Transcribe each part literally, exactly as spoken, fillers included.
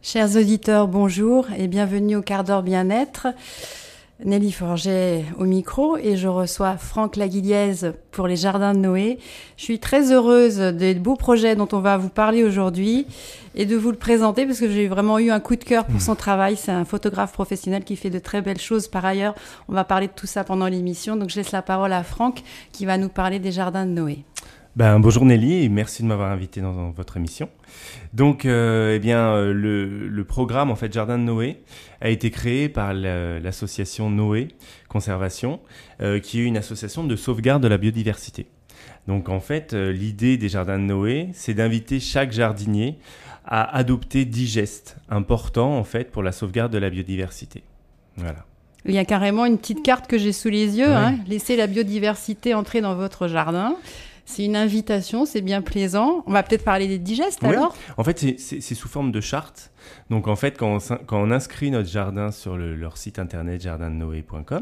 Chers auditeurs, bonjour et bienvenue au quart d'heure bien-être. Nelly Forget au micro et je reçois Franck Laguiliez pour les Jardins de Noé. Je suis très heureuse des beaux projets dont on va vous parler aujourd'hui et de vous le présenter parce que j'ai vraiment eu un coup de cœur pour son travail. C'est un photographe professionnel qui fait de très belles choses par ailleurs. On va parler de tout ça pendant l'émission, donc je laisse la parole à Franck qui va nous parler des Jardins de Noé. Ben, bonjour Nelly et merci de m'avoir invité dans, dans votre émission. Donc, euh, eh bien, euh, le, le programme en fait Jardin de Noé a été créé par la, l'association Noé Conservation, euh, qui est une association de sauvegarde de la biodiversité. Donc, en fait, euh, l'idée des Jardins de Noé, c'est d'inviter chaque jardinier à adopter dix gestes importants en fait pour la sauvegarde de la biodiversité. Voilà. Il y a carrément une petite carte que j'ai sous les yeux. Ouais. Hein. Laissez la biodiversité entrer dans votre jardin. C'est une invitation, c'est bien plaisant. On va peut-être parler des digestes oui. alors. En fait, c'est, c'est, c'est sous forme de charte. Donc, en fait, quand on, quand on inscrit notre jardin sur le, leur site internet jardin de noé point com,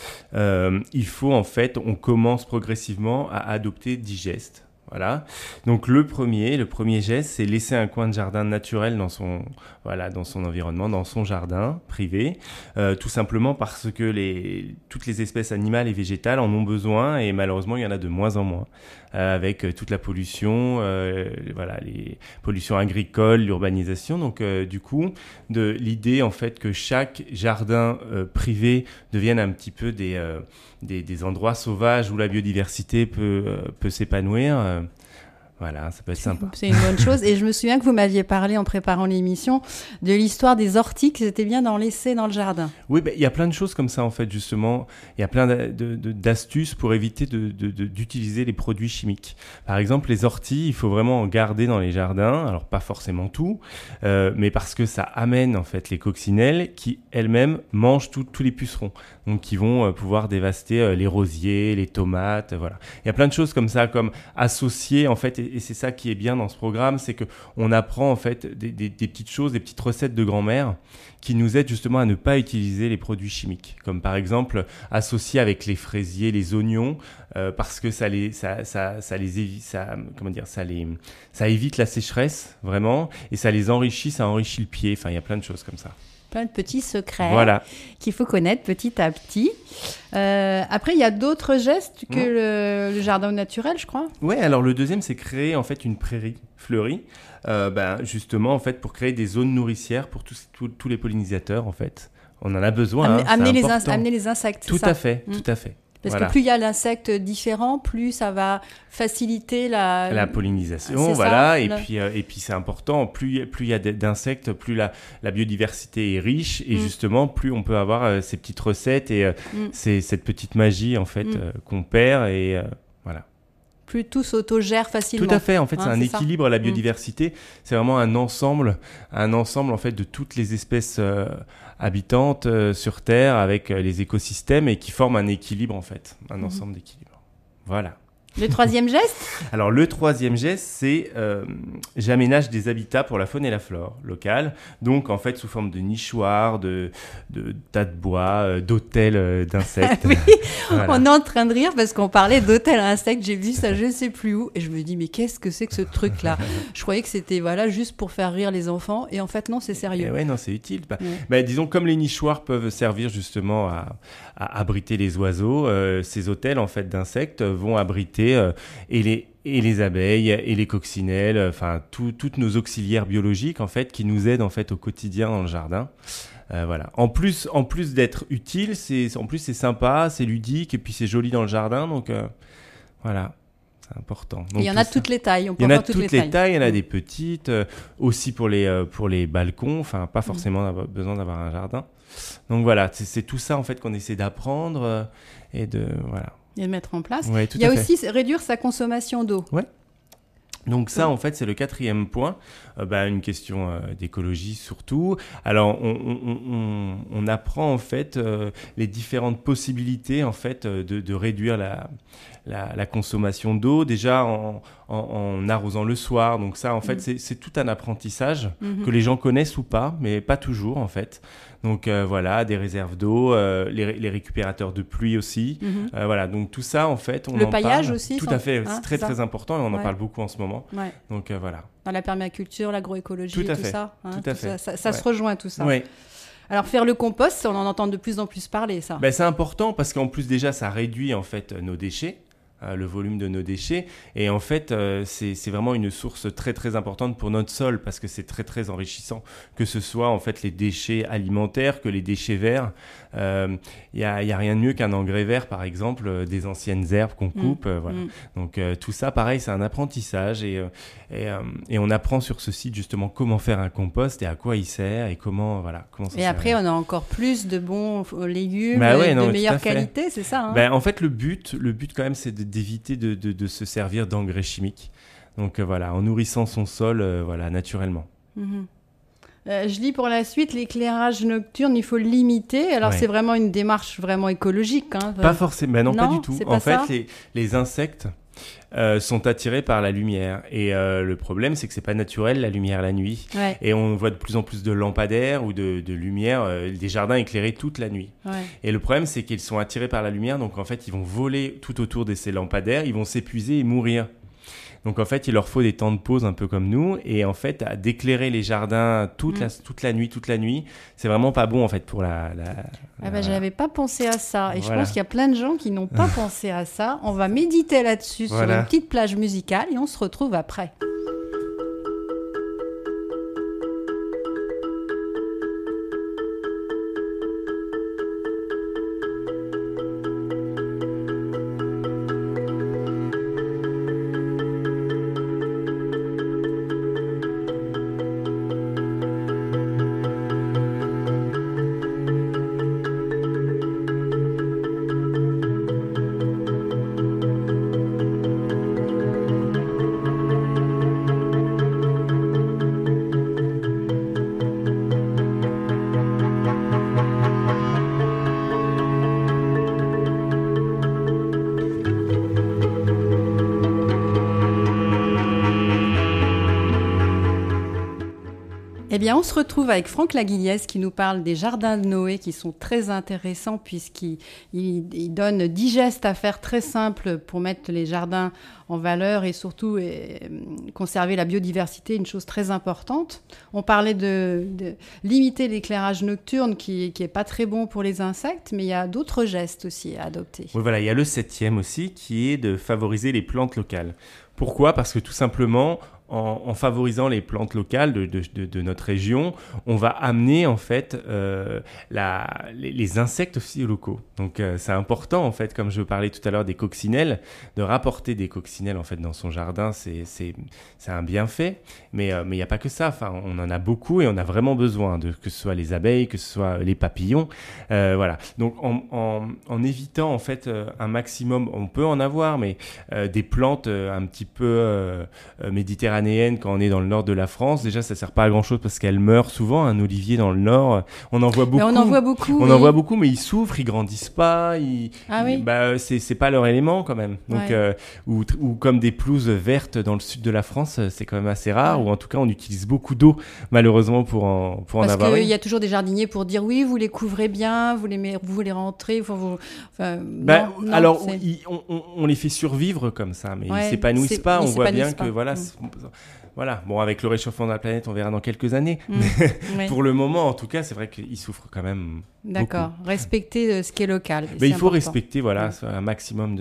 euh, il faut en fait, on commence progressivement à adopter dix gestes. Voilà. Donc le premier, le premier geste, c'est laisser un coin de jardin naturel dans son, voilà, dans son environnement, dans son jardin privé, euh, tout simplement parce que les, toutes les espèces animales et végétales en ont besoin et malheureusement il y en a de moins en moins euh, avec euh, toute la pollution, euh, voilà, les pollutions agricoles, l'urbanisation. Donc euh, du coup, de l'idée en fait que chaque jardin euh, privé devienne un petit peu des euh, Des, des endroits sauvages où la biodiversité peut, euh, peut s'épanouir. Euh, voilà, ça peut être sympa. C'est une bonne chose. Et je me souviens que vous m'aviez parlé en préparant l'émission de l'histoire des orties que c'était bien d'en laisser dans le jardin. Oui, ben, il y a plein de choses comme ça en fait, justement. Il y a plein de, de, de, d'astuces pour éviter de, de, de, d'utiliser les produits chimiques. Par exemple, les orties, il faut vraiment en garder dans les jardins. Alors, pas forcément tout, euh, mais parce que ça amène en fait les coccinelles qui elles-mêmes mangent tout, tous les pucerons. Donc, qui vont euh, pouvoir dévaster euh, les rosiers, les tomates, euh, voilà. Il y a plein de choses comme ça, comme associer en fait, et, et c'est ça qui est bien dans ce programme, c'est que on apprend en fait des, des, des petites choses, des petites recettes de grand-mère qui nous aident justement à ne pas utiliser les produits chimiques, comme par exemple associer avec les fraisiers, les oignons, euh, parce que ça les, ça, ça, ça les évite, ça, comment dire, ça les, ça évite la sécheresse vraiment, et ça les enrichit, ça enrichit le pied. Enfin, il y a plein de choses comme ça. Plein de petits secrets voilà. qu'il faut connaître petit à petit. Euh, après, il y a d'autres gestes que mmh. le, le jardin naturel, je crois. Oui, alors le deuxième, c'est créer en fait une prairie fleurie, euh, ben, justement en fait pour créer des zones nourricières pour tous, tous, tous les pollinisateurs en fait. On en a besoin. Amener, hein, amener, les, in- amener les insectes. Tout c'est ça à fait, mmh. tout à fait. Parce voilà. que plus il y a d'insectes différents, plus ça va faciliter la, la pollinisation, c'est voilà. Ça, et le... puis euh, et puis c'est important. Plus plus il y a d'insectes, plus la la biodiversité est riche et mm. justement plus on peut avoir euh, ces petites recettes et euh, mm. c'est cette petite magie en fait mm. euh, qu'on perd et euh, voilà. Plus tout s'autogère facilement. Tout à fait. En fait, hein, c'est un c'est équilibre. Ça. La biodiversité, mmh. c'est vraiment un ensemble, un ensemble en fait de toutes les espèces euh, habitantes euh, sur Terre avec euh, les écosystèmes et qui forment un équilibre en fait, un mmh. ensemble d'équilibre. Voilà. Le troisième geste ? Alors, le troisième geste, c'est euh, j'aménage des habitats pour la faune et la flore locale. Donc, en fait, sous forme de nichoirs, de, de tas de bois, euh, d'hôtels euh, d'insectes. oui, voilà. On est en train de rire parce qu'on parlait d'hôtels à insectes. J'ai vu ça, je ne sais plus où. Et je me dis, mais qu'est-ce que c'est que ce truc-là ? Je croyais que c'était voilà, juste pour faire rire les enfants. Et en fait, non, c'est sérieux. Et ouais, non, c'est utile. Bah, ouais. bah, disons, comme les nichoirs peuvent servir justement à, à abriter les oiseaux, euh, ces hôtels, en fait, d'insectes vont abriter Euh, et les et les abeilles et les coccinelles, enfin tout, toutes nos auxiliaires biologiques en fait qui nous aident en fait au quotidien dans le jardin. Euh, voilà. En plus, en plus d'être utile, c'est en plus c'est sympa, c'est ludique et puis c'est joli dans le jardin, donc euh, voilà. C'est important. Donc, il y en a de toutes les tailles. On peut il y en a toutes, toutes les, les tailles. tailles. Il y en a mmh. des petites, euh, aussi pour les euh, pour les balcons. Enfin, pas forcément mmh. besoin d'avoir un jardin. Donc voilà, c'est, c'est tout ça en fait qu'on essaie d'apprendre euh, et de voilà. Et de mettre en place. Ouais, tout il y a à aussi fait. réduire sa consommation d'eau. Ouais. Donc ça, en fait, c'est le quatrième point, euh, bah, une question euh, d'écologie surtout. Alors, on, on, on, on apprend en fait euh, les différentes possibilités en fait euh, de, de réduire la, la, la consommation d'eau. Déjà en, en, en arrosant le soir. Donc ça, en fait, mmh. c'est, c'est tout un apprentissage mmh. que les gens connaissent ou pas, mais pas toujours en fait. Donc euh, voilà, des réserves d'eau, euh, les, les récupérateurs de pluie aussi. Mm-hmm. Euh, voilà, donc tout ça en fait, on le en paillage parle. aussi. Tout sans... à fait, hein, c'est très ça. très important et on en ouais. parle beaucoup en ce moment. Ouais. Donc euh, voilà. Dans la permaculture, l'agroécologie, tout, à tout fait. ça. Hein, tout à tout fait. Ça, ça, ça ouais. se rejoint tout ça. Oui. Alors faire le compost, on en entend de plus en plus parler, ça. Ben, c'est important parce qu'en plus déjà ça réduit en fait nos déchets. Euh, le volume de nos déchets et en fait euh, c'est, c'est vraiment une source très très importante pour notre sol parce que c'est très très enrichissant, que ce soit en fait les déchets alimentaires que les déchets verts. Il euh, y a, y a rien de mieux qu'un engrais vert par exemple, euh, des anciennes herbes qu'on coupe. Mmh. Euh, voilà. Mmh. Donc euh, tout ça pareil, c'est un apprentissage et, euh, et, euh, et on apprend sur ce site justement comment faire un compost et à quoi il sert et comment voilà comment ça et sert. Après on a encore plus de bons légumes, bah ouais, de non, meilleure qualité, c'est ça hein. Ben, en fait le but, le but quand même c'est de d'éviter de, de, de se servir d'engrais chimiques. Donc euh, voilà, en nourrissant son sol euh, voilà, naturellement. Mmh. Euh, je lis pour la suite, l'éclairage nocturne, il faut le limiter. Alors ouais. c'est vraiment une démarche vraiment écologique. Hein. Pas forcément, ben non, non, pas du tout. C'est en pas fait, ça les, les insectes euh, sont attirés par la lumière. Et euh, le problème, c'est que c'est pas naturel la lumière la nuit. Ouais. Et on voit de plus en plus de lampadaires ou de, de lumière, euh, des jardins éclairés toute la nuit. Ouais. Et le problème, c'est qu'ils sont attirés par la lumière. Donc en fait, ils vont voler tout autour de ces lampadaires, ils vont s'épuiser et mourir. Donc en fait, il leur faut des temps de pause un peu comme nous. Et en fait, à d'éclairer les jardins toute, mmh. la, toute la nuit, toute la nuit, c'est vraiment pas bon en fait pour la... la, ah bah, la... Je n'avais pas pensé à ça. Et voilà. Je pense qu'il y a plein de gens qui n'ont pas pensé à ça. On va méditer là-dessus voilà. sur une petite plage musicale et on se retrouve après. Eh bien, on se retrouve avec Franck Laguiliès qui nous parle des jardins de Noé qui sont très intéressants puisqu'il il, il donne dix gestes à faire très simples pour mettre les jardins en valeur et surtout et, conserver la biodiversité, une chose très importante. On parlait de, de limiter l'éclairage nocturne qui qui est pas très bon pour les insectes, mais il y a d'autres gestes aussi à adopter. Oui, voilà, il y a le septième aussi qui est de favoriser les plantes locales. Pourquoi ? Parce que tout simplement, en, en favorisant les plantes locales de, de, de, de notre région, on va amener en fait euh, la, les, les insectes aussi locaux. Donc euh, c'est important en fait, comme je parlais tout à l'heure des coccinelles, de rapporter des coccinelles en fait dans son jardin, c'est c'est c'est un bienfait. Mais euh, mais il y a pas que ça. Enfin, on en a beaucoup et on a vraiment besoin de que ce soit les abeilles, que ce soit les papillons, euh, voilà. Donc en, en en évitant en fait euh, un maximum, on peut en avoir, mais euh, des plantes euh, un petit peu euh, méditerranéennes quand on est dans le nord de la France, déjà ça sert pas à grand chose parce qu'elles meurent souvent. Un olivier dans le nord, on en voit beaucoup. Mais on en voit beaucoup. On oui. en voit beaucoup, mais ils souffrent, ils grandissent pas. Ils, ah oui. ils, bah c'est c'est pas leur élément quand même. Donc ouais. euh, ou ou comme des pelouses vertes dans le sud de la France, c'est quand même assez rare. Ouais. Ou en tout cas, on utilise beaucoup d'eau malheureusement pour en pour parce en avoir. Parce qu'il y a toujours des jardiniers pour dire oui, vous les couvrez bien, vous les vous les rentrez, faut vous. Enfin, bah, non, non, alors il, on, on, on les fait survivre comme ça, mais ouais, ils s'épanouissent c'est, pas. On voit bien pas. que voilà. Mmh. Voilà, bon, avec le réchauffement de la planète, on verra dans quelques années. Mmh. oui. Pour le moment, en tout cas, c'est vrai qu'ils souffrent quand même. D'accord, beaucoup. Respecter ce qui est local. Mais il faut important. respecter, voilà, mmh. un maximum de,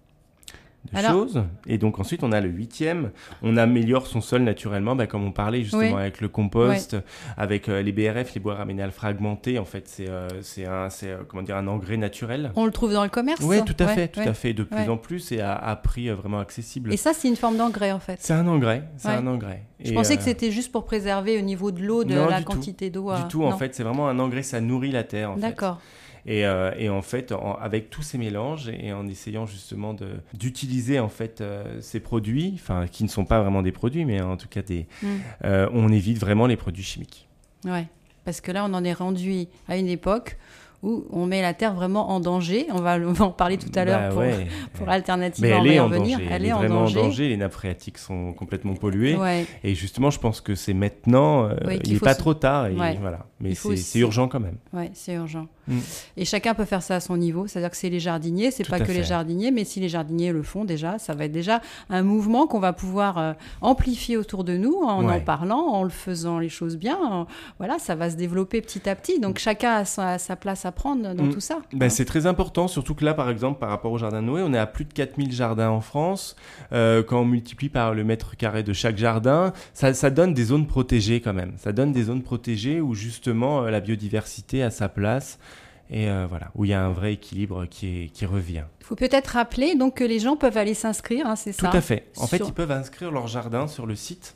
de Alors, choses. Et donc ensuite, on a le huitième. On améliore son sol naturellement, bah, comme on parlait justement oui. avec le compost, oui. avec euh, les B R F, les bois raménales fragmentés. En fait, c'est euh, c'est un c'est euh, comment dire un engrais naturel. On le trouve dans le commerce. Oui, tout à ouais, fait, tout ouais. à fait, de plus ouais. en plus et à, à prix euh, vraiment accessible. Et ça, c'est une forme d'engrais en fait. C'est un engrais, c'est ouais. un engrais. Je et pensais euh... que c'était juste pour préserver au niveau de l'eau, de non, la du quantité tout. d'eau. À... Du tout, non. en fait, c'est vraiment un engrais, ça nourrit la terre. En D'accord. Fait. Et, euh, et en fait, en, avec tous ces mélanges et en essayant justement de, d'utiliser en fait euh, ces produits, enfin qui ne sont pas vraiment des produits, mais en tout cas des, mm. euh, on évite vraiment les produits chimiques. Ouais, parce que là, on en est rendu à une époque où on met la terre vraiment en danger. On va, on va en parler tout à l'heure bah, pour, ouais, pour ouais. Alternativa. Mais elle on va est y en revenir. danger. Elle, Elle est est en vraiment danger. en danger. Les nappes phréatiques sont complètement polluées. Ouais. Et justement, je pense que c'est maintenant. Euh, Oui, il n'est pas se... trop tard. Et ouais. voilà. Mais c'est, aussi... c'est urgent quand même. Oui, c'est urgent. Mm. Et chacun peut faire ça à son niveau. C'est-à-dire que c'est les jardiniers, c'est Tout pas que fait. les jardiniers, mais si les jardiniers le font déjà, ça va être déjà un mouvement qu'on va pouvoir euh, amplifier autour de nous en ouais. en parlant, en le faisant les choses bien. En... Voilà, ça va se développer petit à petit. Donc chacun a sa, a sa place à prendre dans mm. tout ça. Ben, hein. C'est très important, surtout que là, par exemple, par rapport au Jardin de Noé, on est à plus de quatre mille jardins en France. Euh, quand on multiplie par le mètre carré de chaque jardin, ça, ça donne des zones protégées quand même. Ça donne des zones protégées où justement euh, la biodiversité a sa place. Et euh, voilà, où il y a un vrai équilibre qui, est, qui revient. Il faut peut-être rappeler donc, que les gens peuvent aller s'inscrire, hein, c'est Tout ça? Tout à fait. En sur... fait, ils peuvent inscrire leur jardin sur le site.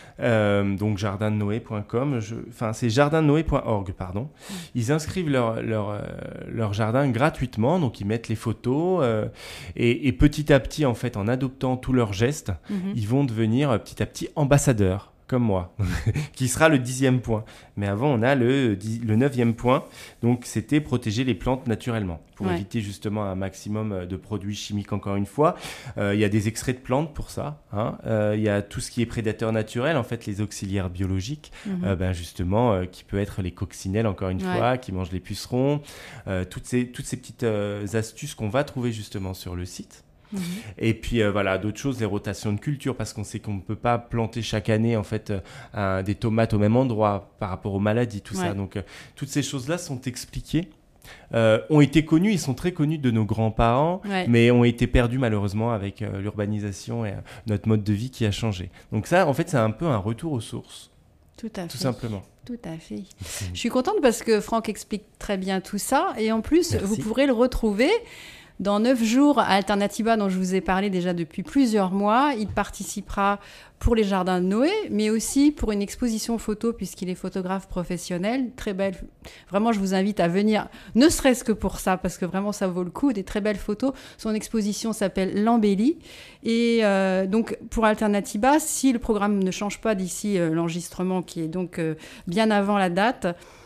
Euh, donc jardin de noé point com, je... enfin c'est jardin de noé point org, pardon. Mmh. Ils inscrivent leur, leur, euh, leur jardin gratuitement, donc ils mettent les photos euh, et, et petit à petit, en fait, en adoptant tous leurs gestes, mmh. ils vont devenir petit à petit ambassadeurs. Comme moi, qui sera le dixième point. Mais avant, on a le, le neuvième point. Donc, c'était protéger les plantes naturellement, pour ouais. éviter justement un maximum de produits chimiques, encore une fois. Euh, il y a des extraits de plantes pour ça. Hein. Euh, il y a tout ce qui est prédateur naturel, en fait, les auxiliaires biologiques, mmh. euh, ben justement, euh, qui peut être les coccinelles, encore une ouais. fois, qui mangent les pucerons. Euh, toutes, ces, toutes ces petites euh, astuces qu'on va trouver justement sur le site. Mmh. Et puis euh, voilà, d'autres choses, les rotations de culture, parce qu'on sait qu'on ne peut pas planter chaque année en fait euh, des tomates au même endroit par rapport aux maladies, tout ouais. ça. Donc euh, toutes ces choses-là sont expliquées, euh, ont été connues, ils sont très connus de nos grands-parents, ouais. mais ont été perdus malheureusement avec euh, l'urbanisation et euh, notre mode de vie qui a changé. Donc ça, en fait, c'est un peu un retour aux sources. Tout à fait. Tout simplement. Tout à fait. Je suis contente parce que Franck explique très bien tout ça, et en plus, Merci. Vous pourrez le retrouver dans neuf jours à Alternativa, dont je vous ai parlé déjà depuis plusieurs mois. Il participera pour les Jardins de Noé, mais aussi pour une exposition photo, puisqu'il est photographe professionnel. Très belle. Vraiment, je vous invite à venir, ne serait-ce que pour ça, parce que vraiment, ça vaut le coup. Des très belles photos. Son exposition s'appelle L'Embellie. Et euh, donc, pour Alternativa, si le programme ne change pas d'ici euh, l'enregistrement, qui est donc euh, bien avant la date,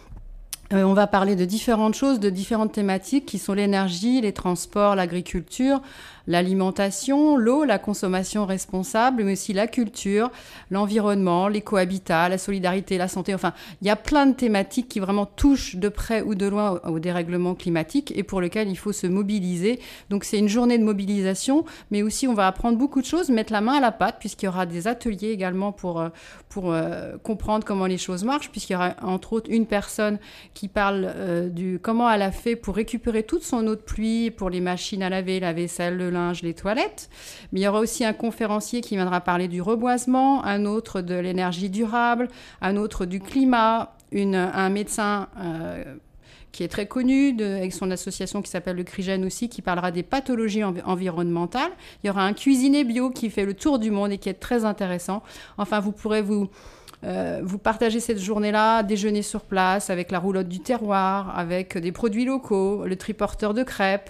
Euh, on va parler de différentes choses, de différentes thématiques qui sont l'énergie, les transports, l'agriculture, l'alimentation, l'eau, la consommation responsable, mais aussi la culture, l'environnement, l'écohabitat, la solidarité, la santé. Enfin, il y a plein de thématiques qui vraiment touchent de près ou de loin au, au dérèglement climatique et pour lesquelles il faut se mobiliser. Donc, c'est une journée de mobilisation, mais aussi on va apprendre beaucoup de choses, mettre la main à la pâte, puisqu'il y aura des ateliers également pour, pour euh, comprendre comment les choses marchent, puisqu'il y aura entre autres une personne qui parle euh, du comment elle a fait pour récupérer toute son eau de pluie pour les machines à laver, la vaisselle, le linge, les toilettes. Mais il y aura aussi un conférencier qui viendra parler du reboisement, un autre de l'énergie durable, un autre du climat, une, un médecin euh, qui est très connu, de, avec son association qui s'appelle le CRIGEN aussi, qui parlera des pathologies env- environnementales. Il y aura un cuisinier bio qui fait le tour du monde et qui est très intéressant. Enfin, vous pourrez vous... Euh, vous partagez cette journée-là, déjeuner sur place avec la roulotte du terroir, avec des produits locaux, le triporteur de crêpes,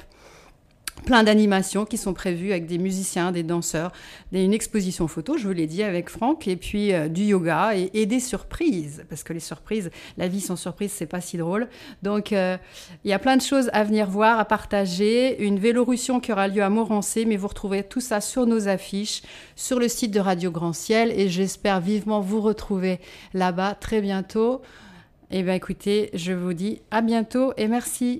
plein d'animations qui sont prévues avec des musiciens, des danseurs, des, une exposition photo, je vous l'ai dit, avec Franck, et puis euh, du yoga et, et des surprises, parce que les surprises, la vie sans surprise, c'est pas si drôle. Donc, euh, il y a plein de choses à venir voir, à partager, une vélorussion qui aura lieu à Morancé, mais vous retrouvez tout ça sur nos affiches, sur le site de Radio Grand Ciel, et j'espère vivement vous retrouver là-bas très bientôt. Eh bien, écoutez, je vous dis à bientôt et merci.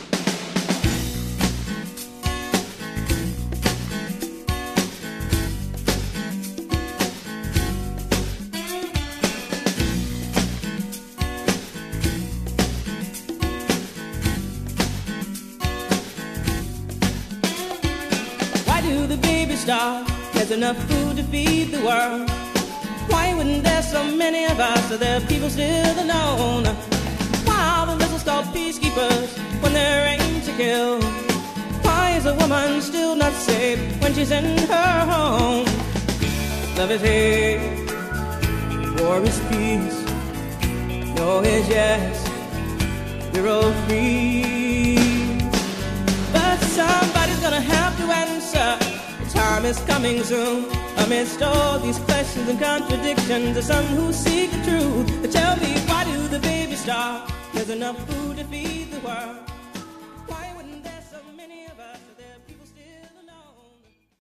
There's enough food to feed the world. Why wouldn't there so many of us? Are there people still alone? Why are the missiles called peacekeepers when they're aimed to kill? Why is a woman still not safe when she's in her home? Love is hate, war is peace. No is yes, we're all free. But somebody's gonna have to answer. Time is coming soon. Amidst all these questions and contradictions, there's some who seek the truth. But tell me, why do the babies starve? There's enough food to feed the world.